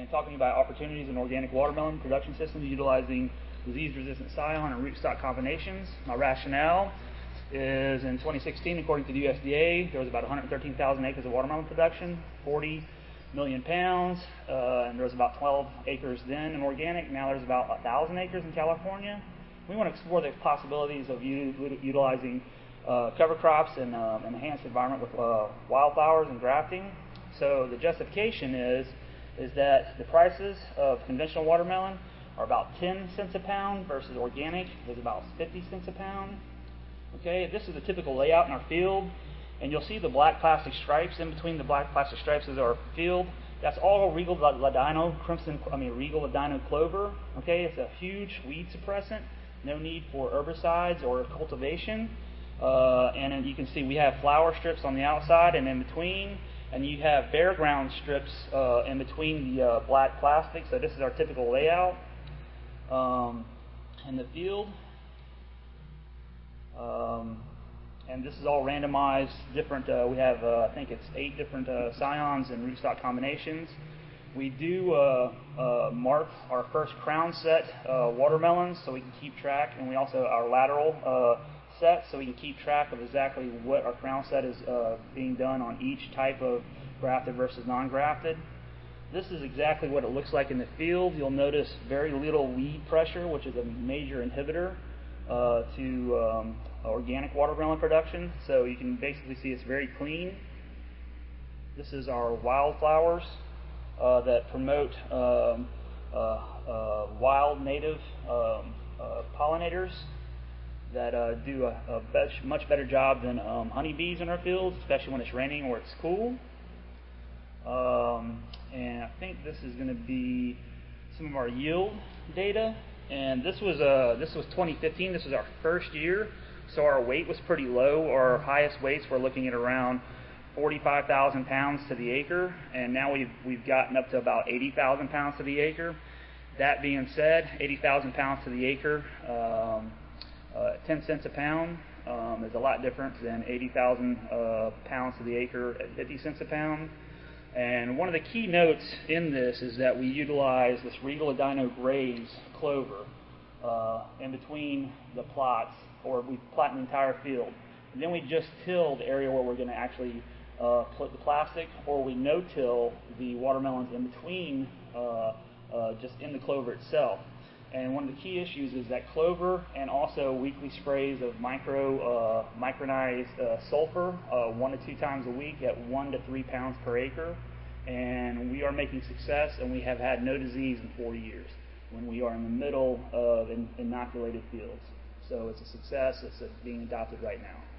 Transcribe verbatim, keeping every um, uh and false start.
and talking about opportunities in organic watermelon production systems utilizing disease-resistant scion and rootstock combinations. My rationale is in twenty sixteen, according to the U S D A, there was about one hundred thirteen thousand acres of watermelon production, forty million pounds, uh, and there was about twelve acres then in organic. Now there's about one thousand acres in California. We want to explore the possibilities of u- utilizing uh, cover crops and uh, enhanced environment with uh, wildflowers and grafting. So the justification is is that the prices of conventional watermelon are about ten cents a pound versus organic is about fifty cents a pound. Okay, this is a typical layout in our field, and you'll see the black plastic stripes in between the black plastic stripes is our field. That's all Regal Ladino crimson, I mean Regal Ladino clover. Okay, it's a huge weed suppressant. No need for herbicides or cultivation. Uh, and then you can see we have flower strips on the outside and in between, and you have bare ground strips uh, in between the uh, black plastic. So this is our typical layout um, in the field. Um, and this is all randomized, different, uh, we have, uh, I think it's eight different uh, scions and rootstock combinations. We do uh, uh, mark our first crown set uh, watermelons so we can keep track, and we also, our lateral uh, set, so we can keep track of exactly what our crown set is uh, being done on each type of grafted versus non-grafted. This is exactly what it looks like in the field. You'll notice very little weed pressure, which is a major inhibitor uh, to um, organic watermelon production. So you can basically see it's very clean. This is our wildflowers uh, that promote um, uh, uh, wild native um, uh, pollinators that uh, do a, a bet- much better job than um, honeybees in our fields, especially when it's raining or it's cool. Um, and I think this is going to be some of our yield data. And this was uh, this was twenty fifteen. This was our first year, so our weight was pretty low. Our highest weights we're looking at around forty-five thousand pounds to the acre, and now we've we've gotten up to about eighty thousand pounds to the acre. That being said, eighty thousand pounds to the acre, um, uh, ten cents a pound um, is a lot different than eighty thousand uh, pounds to the acre at fifty cents a pound. And one of the key notes in this is that we utilize this Regal Ladino Graze clover uh, in between the plots, or we plot an entire field. And then we just till the area where we're going to actually uh, put the plastic, or we no-till the watermelons in between, uh, uh, just in the clover itself. And one of the key issues is that clover, and also weekly sprays of micro uh, micronized uh, sulfur, uh, one to two times a week at one to three pounds per acre. And we are making success, and we have had no disease in forty years when we are in the middle of in- inoculated fields. So it's a success. It's uh being adopted right now.